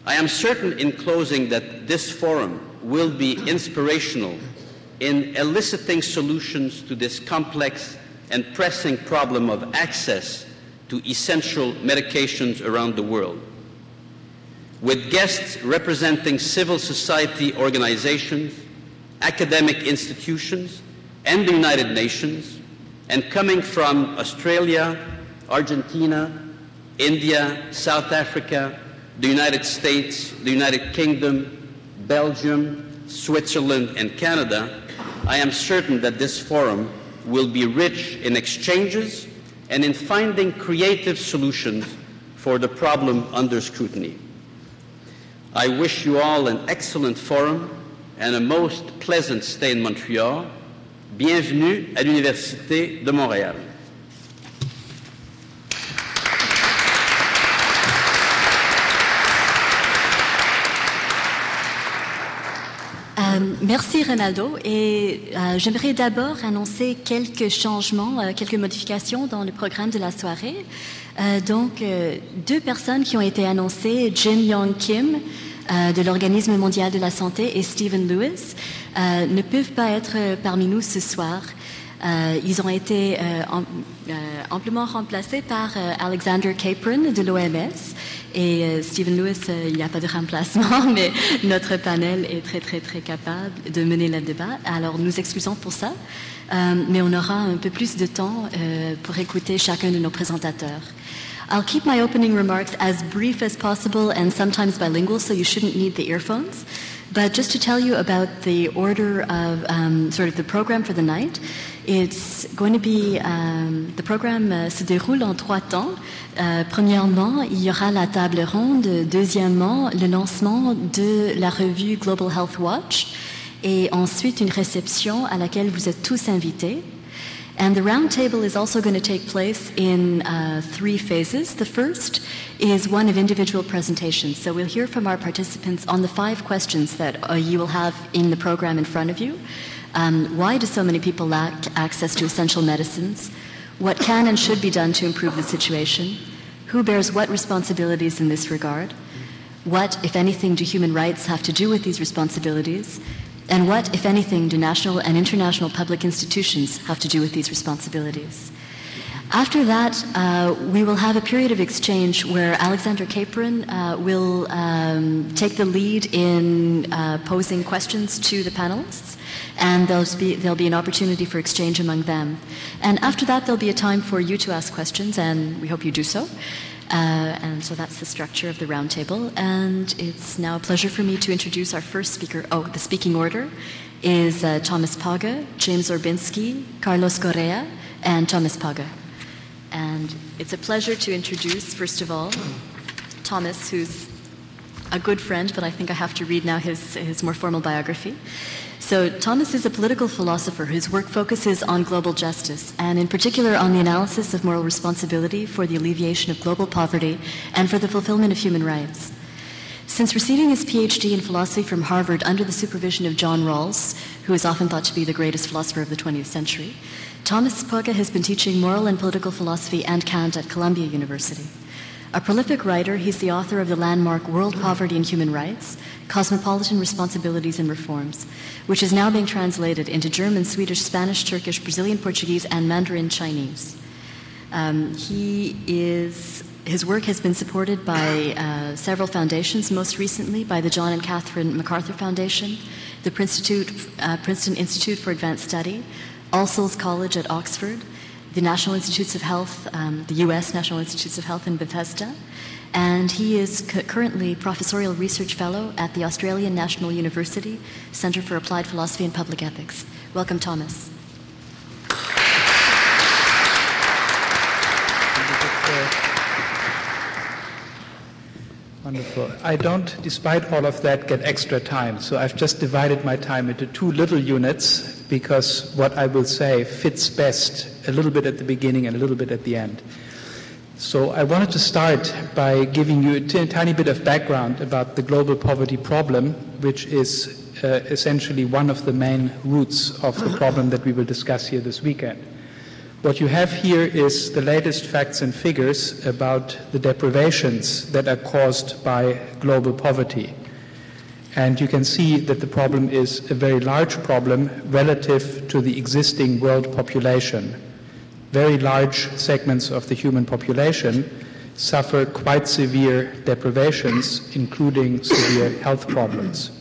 I am certain in closing that this forum will be inspirational in eliciting solutions to this complex and pressing problem of access to essential medications around the world. With guests representing civil society organizations, academic institutions, and the United Nations, and coming from Australia, Argentina, India, South Africa, the United States, the United Kingdom, Belgium, Switzerland, and Canada, I am certain that this forum will be rich in exchanges and in finding creative solutions for the problem under scrutiny. I wish you all an excellent forum and a most pleasant stay in Montreal. Bienvenue à l'Université de Montréal. Merci Ronaldo, et j'aimerais d'abord annoncer quelques changements, quelques modifications dans le programme de la soirée. Donc, deux personnes qui ont été annoncées, Jin Yong Kim de l'Organisme mondial de la santé et Stephen Lewis, ne peuvent pas être parmi nous ce soir. Ils ont été amplement remplacés par Alexander Capron de l'OMS et Stephen Lewis, il n'y a pas de remplacement, mais notre panel est très capable de mener le débat. Alors nous excusons pour ça, mais on aura un peu plus de temps pour écouter chacun de nos présentateurs. I'll keep my opening remarks as brief as possible and sometimes bilingual, so you shouldn't need the earphones. But just to tell you about the order of sort of the program for the night, it's going to be, the programme se déroule en 3 temps. Premièrement, il y aura la table ronde. Deuxièmement, le lancement de la revue Global Health Watch. Et ensuite, une réception à laquelle vous êtes tous invités. And the roundtable is also going to take place in 3 phases. The first is one of individual presentations. So we'll hear from our participants on the 5 questions that you will have in the program in front of you. Why do so many people lack access to essential medicines? What can and should be done to improve the situation? Who bears what responsibilities in this regard? What, if anything, do human rights have to do with these responsibilities? And what, if anything, do national and international public institutions have to do with these responsibilities? After that, we will have a period of exchange where Alexander Capron will take the lead in posing questions to the panelists, and there'll be an opportunity for exchange among them. And after that, there'll be a time for you to ask questions, and we hope you do so. And so that's the structure of the roundtable. And it's now a pleasure for me to introduce our first speaker. Oh, the speaking order is Thomas Paga, James Orbinski, Carlos Correa, and Thomas Paga. And it's a pleasure to introduce, first of all, Thomas, who's a good friend, but I think I have to read now his more formal biography. So Thomas is a political philosopher whose work focuses on global justice, and in particular on the analysis of moral responsibility for the alleviation of global poverty and for the fulfillment of human rights. Since receiving his PhD in philosophy from Harvard under the supervision of John Rawls, who is often thought to be the greatest philosopher of the 20th century, Thomas Paga has been teaching moral and political philosophy and Kant at Columbia University. A prolific writer, he's the author of the landmark World Poverty and Human Rights, Cosmopolitan Responsibilities and Reforms, which is now being translated into German, Swedish, Spanish, Turkish, Brazilian Portuguese, and Mandarin Chinese. His work has been supported by several foundations, most recently by the John and Catherine MacArthur Foundation, the Princeton Institute for Advanced Study, All Souls College at Oxford, the National Institutes of Health, the U.S. National Institutes of Health in Bethesda, and he is currently Professorial Research Fellow at the Australian National University Centre for Applied Philosophy and Public Ethics. Welcome, Thomas. Wonderful. I don't, despite all of that, get extra time, so I've just divided my time into 2 little units because what I will say fits best a little bit at the beginning and a little bit at the end. So I wanted to start by giving you a tiny bit of background about the global poverty problem, which is essentially one of the main roots of the problem that we will discuss here this weekend. What you have here is the latest facts and figures about the deprivations that are caused by global poverty. And you can see that the problem is a very large problem relative to the existing world population. Very large segments of the human population suffer quite severe deprivations, including severe health problems.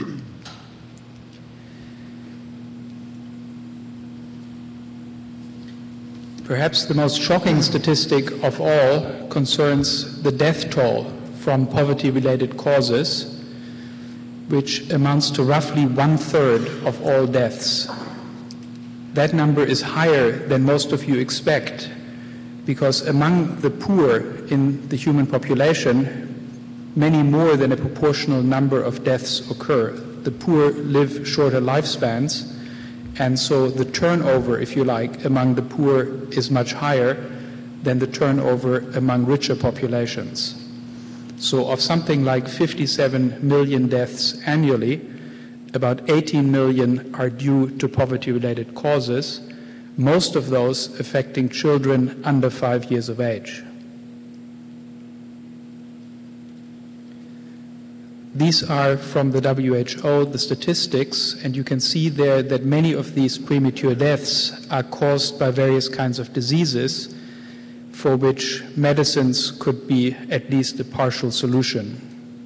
Perhaps the most shocking statistic of all concerns the death toll from poverty-related causes, which amounts to roughly 1/3 of all deaths. That number is higher than most of you expect, because among the poor in the human population, many more than a proportional number of deaths occur. The poor live shorter lifespans, and so the turnover, if you like, among the poor is much higher than the turnover among richer populations. So of something like 57 million deaths annually, about 18 million are due to poverty-related causes, most of those affecting children under 5 years of age. These are from the WHO, the statistics, and you can see there that many of these premature deaths are caused by various kinds of diseases for which medicines could be at least a partial solution.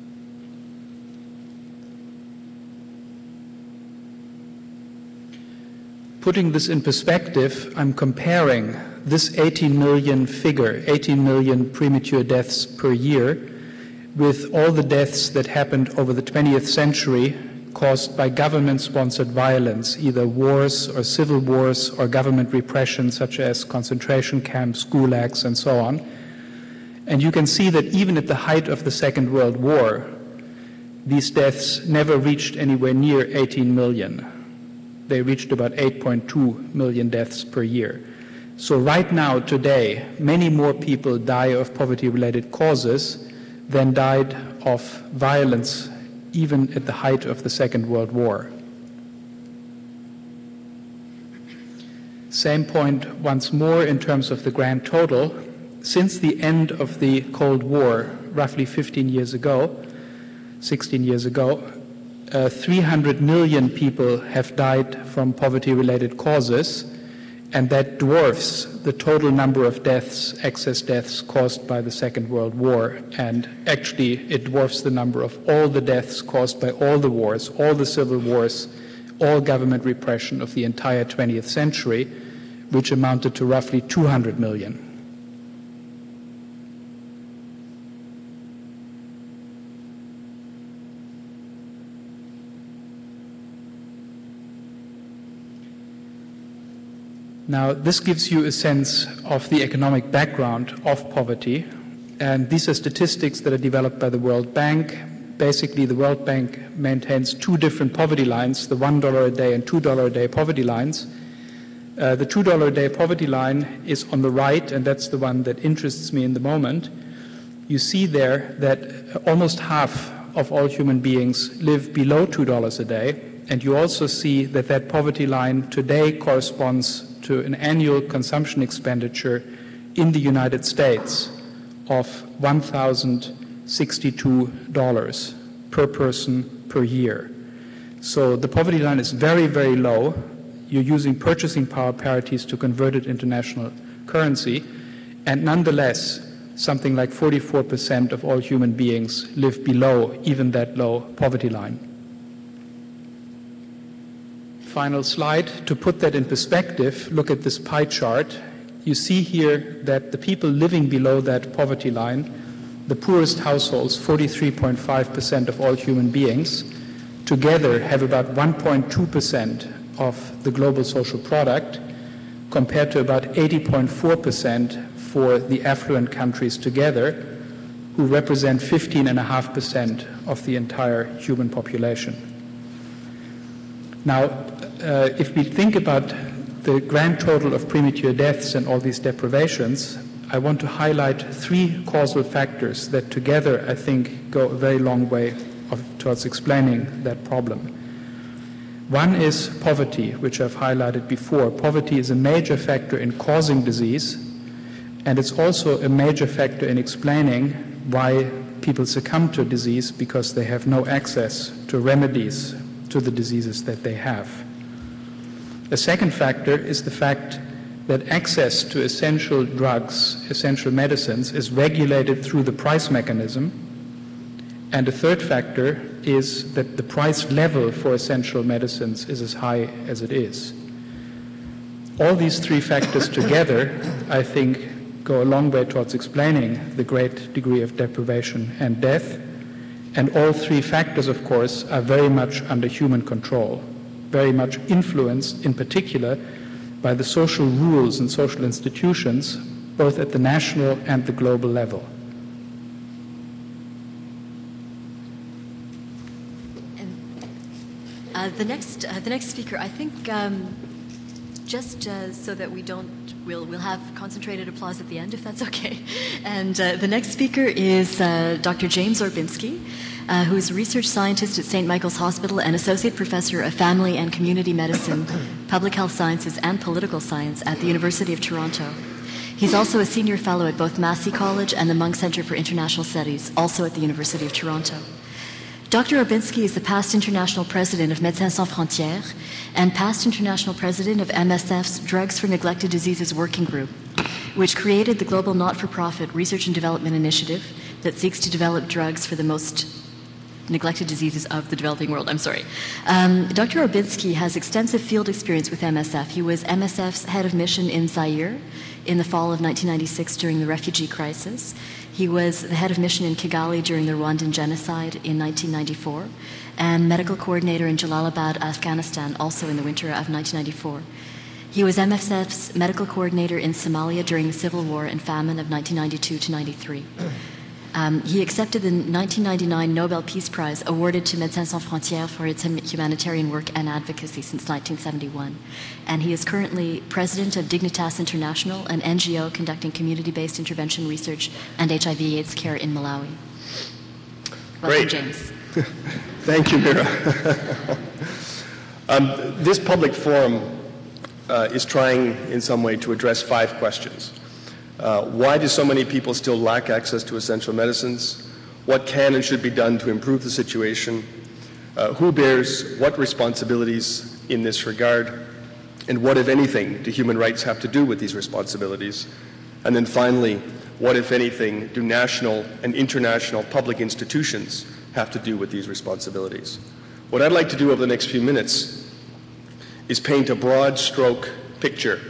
Putting this in perspective, I'm comparing this 18 million figure, 18 million premature deaths per year, with all the deaths that happened over the 20th century caused by government-sponsored violence, either wars or civil wars or government repression such as concentration camps, gulags, and so on. And you can see that even at the height of the Second World War, these deaths never reached anywhere near 18 million. They reached about 8.2 million deaths per year. So right now, today, many more people die of poverty-related causes than died of violence even at the height of the Second World War. Same point once more in terms of the grand total. Since the end of the Cold War, roughly 16 years ago, 300 million people have died from poverty-related causes, and that dwarfs the total number of deaths, excess deaths caused by the Second World War. And actually, it dwarfs the number of all the deaths caused by all the wars, all the civil wars, all government repression of the entire 20th century, which amounted to roughly 200 million. Now, this gives you a sense of the economic background of poverty, and these are statistics that are developed by the World Bank. Basically, the World Bank maintains two different poverty lines, the $1 a day and $2 a day poverty lines. The $2 a day poverty line is on the right, and that's the one that interests me in the moment. You see there that almost half of all human beings live below $2 a day, and you also see that that poverty line today corresponds to an annual consumption expenditure in the United States of $1,062 per person per year. So the poverty line is very, very low. You're using purchasing power parities to convert it into national currency, and nonetheless, something like 44% of all human beings live below even that low poverty line. Final slide. To put that in perspective, look at this pie chart. You see here that the people living below that poverty line, the poorest households, 43.5% of all human beings, together have about 1.2% of the global social product, compared to about 80.4% for the affluent countries together, who represent 15.5% of the entire human population. Now, if we think about the grand total of premature deaths and all these deprivations, I want to highlight three causal factors that together, I think, go a very long way towards explaining that problem. One is poverty, which I've highlighted before. Poverty is a major factor in causing disease, and it's also a major factor in explaining why people succumb to disease, because they have no access to remedies to the diseases that they have. A second factor is the fact that access to essential drugs, essential medicines, is regulated through the price mechanism. And a third factor is that the price level for essential medicines is as high as it is. All these three factors together, I think, go a long way towards explaining the great degree of deprivation and death. And all three factors, of course, are very much under human control, very much influenced, in particular, by the social rules and social institutions, both at the national and the global level. The next speaker, I think, just so that we'll have concentrated applause at the end, if that's okay. And the next speaker is Dr. James Orbinski, who is a research scientist at St. Michael's Hospital and associate professor of family and community medicine, public health sciences, and political science at the University of Toronto. He's also a senior fellow at both Massey College and the Munk Centre for International Studies, also at the University of Toronto. Dr. Orbinski is the past international president of Médecins Sans Frontières and past international president of MSF's Drugs for Neglected Diseases Working Group, which created the global not-for-profit research and development initiative that seeks to develop drugs for the most neglected diseases of the developing world. Dr. Orbinski has extensive field experience with MSF. He was MSF's head of mission in Zaire in the fall of 1996 during the refugee crisis. He was the head of mission in Kigali during the Rwandan genocide in 1994, and medical coordinator in Jalalabad, Afghanistan, also in the winter of 1994. He was MSF's medical coordinator in Somalia during the civil war and famine of 1992 to 93. He accepted the 1999 Nobel Peace Prize awarded to Médecins Sans Frontières for its humanitarian work and advocacy since 1971. And he is currently president of Dignitas International, an NGO conducting community-based intervention research and HIV/AIDS care in Malawi. Welcome, Great. James. Thank you, Mira. This public forum is trying in some way to address 5 questions. Why do so many people still lack access to essential medicines? What can and should be done to improve the situation? Who bears what responsibilities in this regard? And what, if anything, do human rights have to do with these responsibilities? And then finally, what, if anything, do national and international public institutions have to do with these responsibilities? What I'd like to do over the next few minutes is paint a broad stroke picture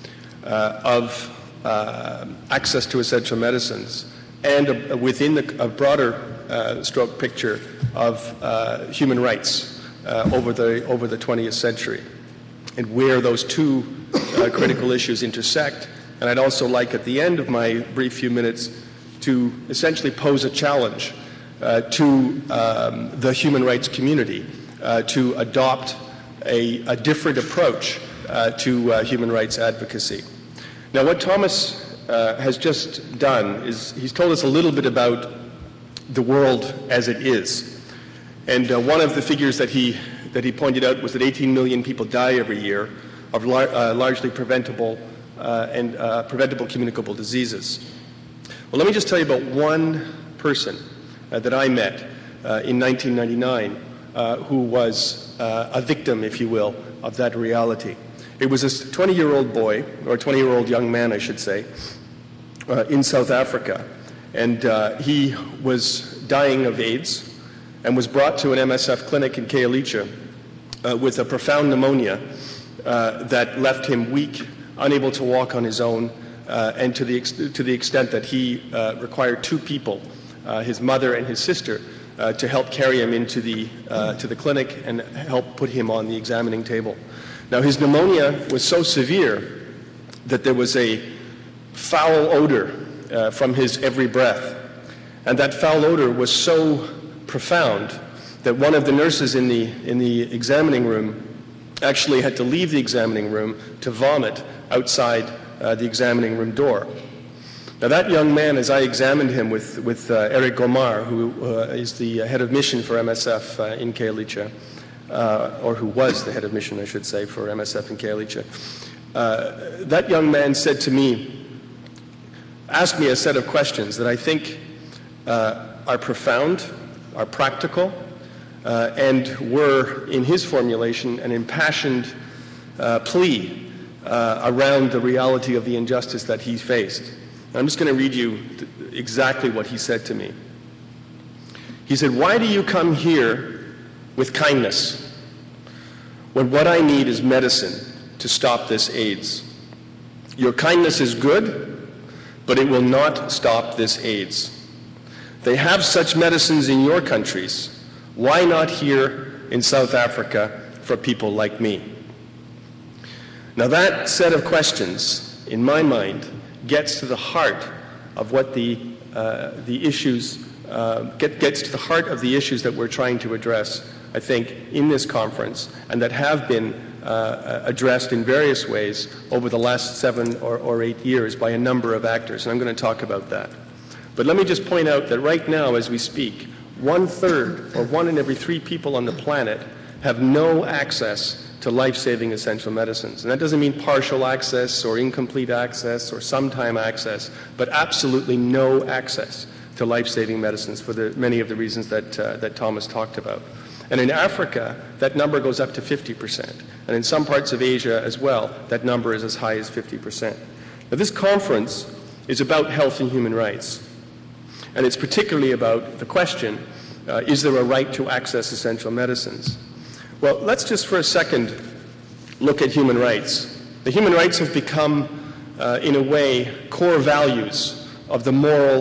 of access to essential medicines, and within a broader stroke picture of human rights over the 20th century, and where those two critical issues intersect. And I'd also like, at the end of my brief few minutes, to essentially pose a challenge to the human rights community to adopt a different approach to human rights advocacy. Now, what Thomas has just done is he's told us a little bit about the world as it is. And one of the figures that he pointed out was that 18 million people die every year of largely preventable and preventable communicable diseases. Well, let me just tell you about one person that I met in 1999 who was a victim, if you will, of that reality. It was a 20-year-old boy, or a 20-year-old young man, I should say, in South Africa. And he was dying of AIDS and was brought to an MSF clinic in Khayelitsha with a profound pneumonia that left him weak, unable to walk on his own, and to the extent that he required 2 people, his mother and his sister, to help carry him into to the clinic and help put him on the examining table. Now, his pneumonia was so severe that there was a foul odor from his every breath. And that foul odor was so profound that one of the nurses in the examining room actually had to leave the examining room to vomit outside the examining room door. Now, that young man, as I examined him with Eric Gomar, who is the head of mission for MSF in Khayelitsha, or who was the head of mission, I should say, for MSF in Kalicha. That young man said to me, asked me a set of questions that I think are profound, are practical, and were, in his formulation, an impassioned plea around the reality of the injustice that he faced. I'm just going to read you exactly what he said to me. He said, "Why do you come here with kindness when what I need is medicine to stop this AIDS? Your kindness is good, but it will not stop this AIDS. They have such medicines in your countries. Why not here in South Africa for people like me?" Now that set of questions, in my mind, gets to the heart of what the issues gets to the heart of the issues that we're trying to address, I think, in this conference, and that have been addressed in various ways over the last 7 or 8 years by a number of actors, and I'm going to talk about that. But let me just point out that right now, as we speak, 1/3, or 1 in every 3 people on the planet, have no access to life-saving essential medicines. And that doesn't mean partial access or incomplete access or sometime access, but absolutely no access to life-saving medicines for many of the reasons that Thomas talked about. And in Africa, that number goes up to 50%. And in some parts of Asia as well, that number is as high as 50%. Now, this conference is about health and human rights. And it's particularly about the question, is there a right to access essential medicines? Well, let's just for a second look at human rights. The human rights have become, in a way, core values of the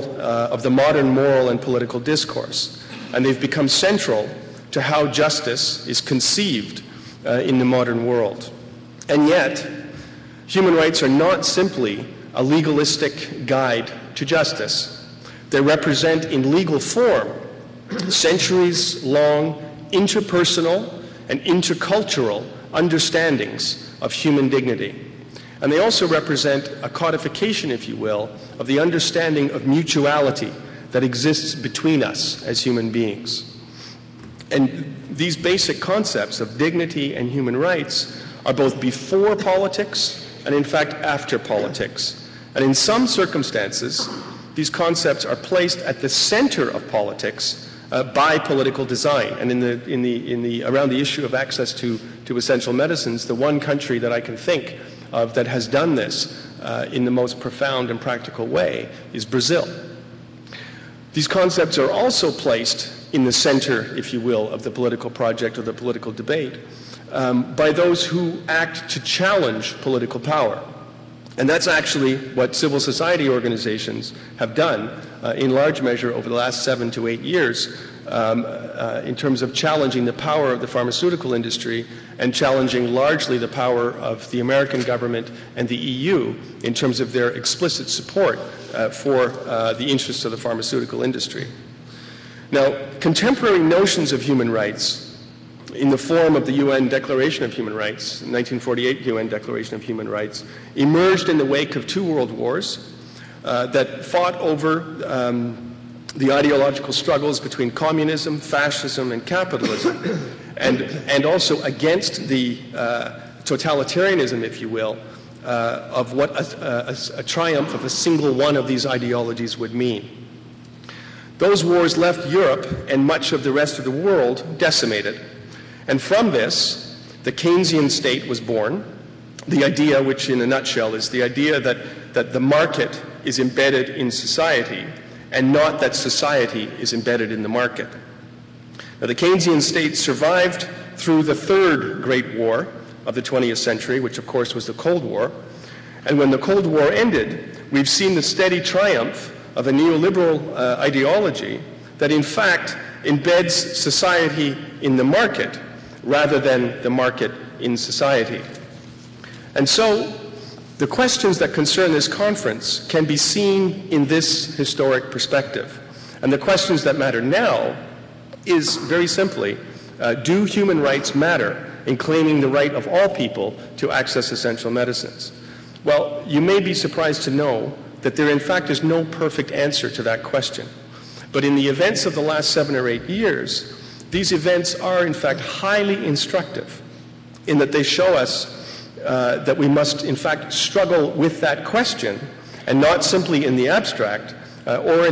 modern moral and political discourse. And they've become central to how justice is conceived in the modern world. And yet, human rights are not simply a legalistic guide to justice. They represent in legal form centuries-long interpersonal and intercultural understandings of human dignity. And they also represent a codification, if you will, of the understanding of mutuality that exists between us as human beings. And these basic concepts of dignity and human rights are both before politics and, in fact, after politics. And in some circumstances, these concepts are placed at the center of politics by political design. And around the issue of access to essential medicines, the one country that I can think of that has done this in the most profound and practical way is Brazil. These concepts are also placed in the center, if you will, of the political project or the political debate by those who act to challenge political power. And that's actually what civil society organizations have done in large measure over the last 7 to 8 years in terms of challenging the power of the pharmaceutical industry and challenging largely the power of the American government and the EU in terms of their explicit support for the interests of the pharmaceutical industry. Now, contemporary notions of human rights in the form of the UN Declaration of Human Rights, 1948 UN Declaration of Human Rights, emerged in the wake of 2 world wars that fought over the ideological struggles between communism, fascism, and capitalism, and also against the totalitarianism, if you will, of what a triumph of a single one of these ideologies would mean. Those wars left Europe and much of the rest of the world decimated. And from this, the Keynesian state was born, the idea, which in a nutshell is the idea that the market is embedded in society and not that society is embedded in the market. Now, the Keynesian state survived through the third great war of the 20th century, which of course was the Cold War. And when the Cold War ended, we've seen the steady triumph of a neoliberal ideology that in fact embeds society in the market rather than the market in society. And so the questions that concern this conference can be seen in this historic perspective. And the questions that matter now is very simply, do human rights matter in claiming the right of all people to access essential medicines? Well, you may be surprised to know that there in fact is no perfect answer to that question. But in the events of the last 7 or 8 years, these events are in fact highly instructive in that they show us that we must in fact struggle with that question, and not simply in the abstract or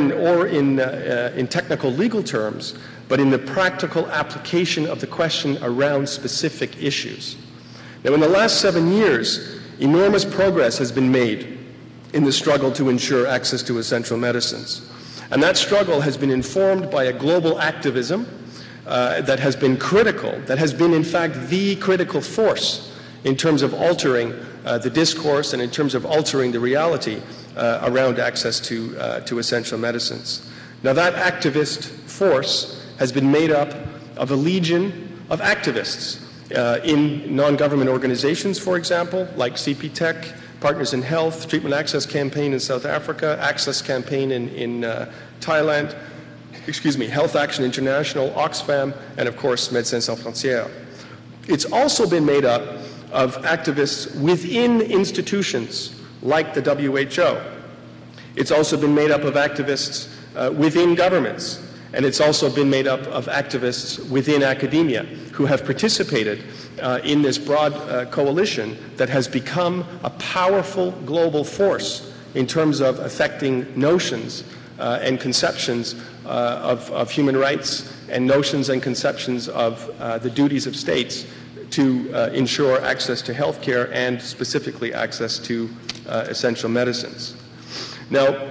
in technical legal terms, but in the practical application of the question around specific issues. Now, in the last 7 years, enormous progress has been made in the struggle to ensure access to essential medicines. And that struggle has been informed by a global activism that has been critical, that has been in fact the critical force in terms of altering the discourse and in terms of altering the reality around access to essential medicines. Now, that activist force has been made up of a legion of activists in non-government organizations, for example, like CP-Tech, Partners in Health, Treatment Access Campaign in South Africa, Access Campaign in Thailand, Health Action International, Oxfam, and of course Médecins Sans Frontières. It's also been made up of activists within institutions like the WHO. It's also been made up of activists within governments, and it's also been made up of activists within academia who have participated in this broad coalition that has become a powerful global force in terms of affecting notions and conceptions of human rights and notions and conceptions of the duties of states to ensure access to health care and specifically access to essential medicines. Now,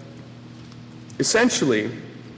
essentially,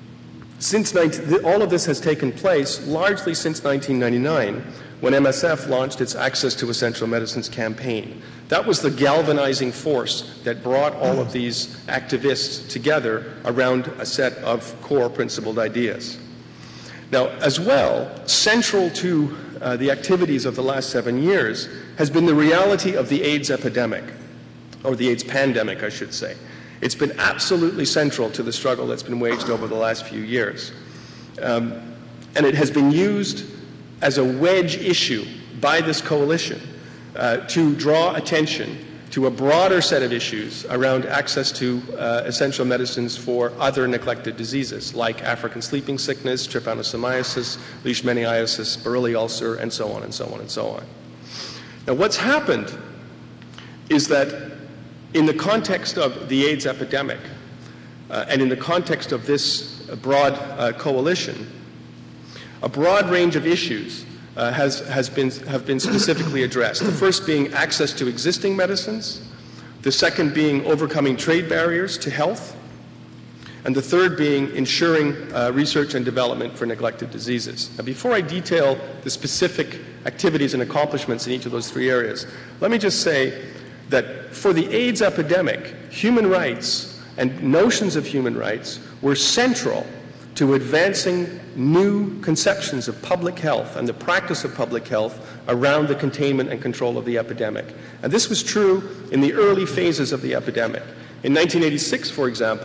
all of this has taken place largely since 1999, when MSF launched its Access to Essential Medicines campaign. That was the galvanizing force that brought all of these activists together around a set of core principled ideas. Now, as well, central to the activities of the last 7 years has been the reality of the AIDS epidemic, or the AIDS pandemic, I should say. It's been absolutely central to the struggle that's been waged over the last few years. And it has been used as a wedge issue by this coalition to draw attention to a broader set of issues around access to essential medicines for other neglected diseases like African sleeping sickness, trypanosomiasis, leishmaniasis, Burley ulcer, and so on and so on and so on. Now, what's happened is that in the context of the AIDS epidemic and in the context of this broad coalition, a broad range of issues have been specifically addressed. The first being access to existing medicines, the second being overcoming trade barriers to health, and the third being ensuring research and development for neglected diseases. Now, before I detail the specific activities and accomplishments in each of those three areas, let me just say that for the AIDS epidemic, human rights and notions of human rights were central to advancing new conceptions of public health and the practice of public health around the containment and control of the epidemic. And this was true in the early phases of the epidemic. In 1986, for example,